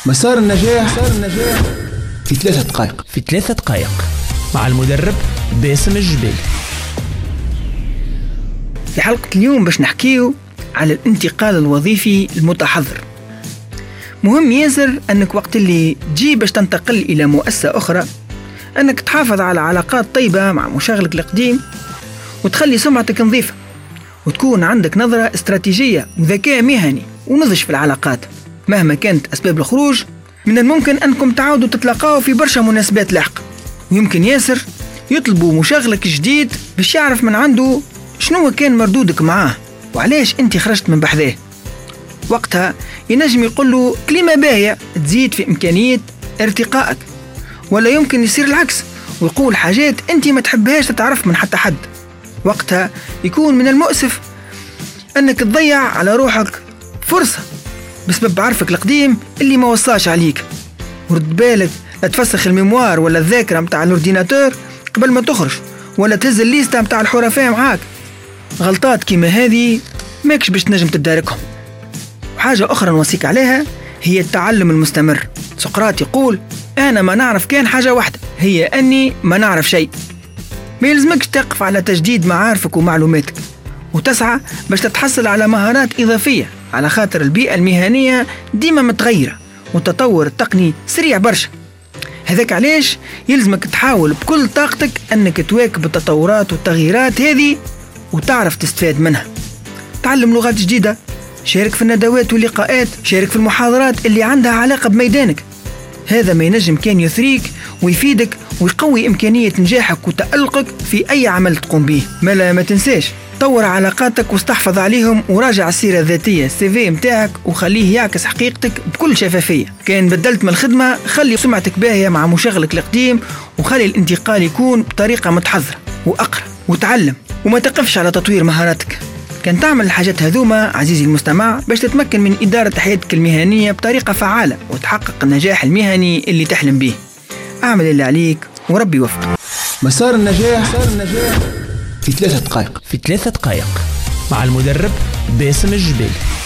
مسار النجاح في 3 دقائق. في 3 دقائق مع المدرب باسم الجبيل. في حلقة اليوم باش نحكيو على الانتقال الوظيفي المتحضر. مهم ياسر أنك وقت اللي تجي باش تنتقل إلى مؤسسة أخرى أنك تحافظ على علاقات طيبة مع مشغلك القديم وتخلي سمعتك نظيفة وتكون عندك نظرة استراتيجية وذكاء مهني ونضج في العلاقات. مهما كانت أسباب الخروج من الممكن أنكم تعودوا تتلاقاوا في برشا مناسبات لاحقة، ويمكن ياسر يطلبوا مشغلك جديد باش يعرف من عنده شنو كان مردودك معاه وعلاش انت خرجت من بحذاه. وقتها ينجم يقول له كلمة باهية تزيد في إمكانية ارتقائك، ولا يمكن يصير العكس ويقول حاجات انت ما تحبهاش تتعرف من حتى حد. وقتها يكون من المؤسف أنك تضيع على روحك فرصة بسبب عرفك القديم اللي ما وصاش عليك. ورد بالك لا تفسخ الميموار ولا الذاكرة متاع الاورديناتور قبل ما تخرج، ولا تهز الليستة متاع الحرفاء معاك. غلطات كيما هذه ماكش باش تنجم تداركهم. وحاجة أخرى نوصيك عليها هي التعلم المستمر. سقراط يقول أنا ما نعرف كان حاجة واحدة، هي أني ما نعرف شيء. ما يلزمكش تقف على تجديد معارفك ومعلوماتك وتسعى باش تتحصل على مهارات إضافية، على خاطر البيئة المهنية ديما متغيرة والتطور التقني سريع برشا. هذاك علاش يلزمك تحاول بكل طاقتك أنك تواكب التطورات والتغييرات هذه وتعرف تستفاد منها. تعلم لغات جديدة، شارك في الندوات واللقاءات، شارك في المحاضرات اللي عندها علاقة بميدانك. هذا ما ينجم كان يثريك ويفيدك ويقوي إمكانية نجاحك وتألقك في أي عمل تقوم به. ما تنساش طور علاقاتك واستحفظ عليهم، وراجع السيرة الذاتية CV متاعك وخليه يعكس حقيقتك بكل شفافية. كان بدلت من الخدمة خلي سمعتك باهية مع مشغلك القديم، وخلي الانتقال يكون بطريقة متحضرة وأقرأ وتعلم وما تقفش على تطوير مهاراتك. كان تعمل الحاجات هذوما عزيزي المستمع باش تتمكن من إدارة حياتك المهنية بطريقة فعالة وتحقق النجاح المهني اللي تحلم به. اعمل اللي عليك وربي يوفقك. مسار النجاح في 3 دقائق. في 3 دقائق مع المدرب باسم الجبيل.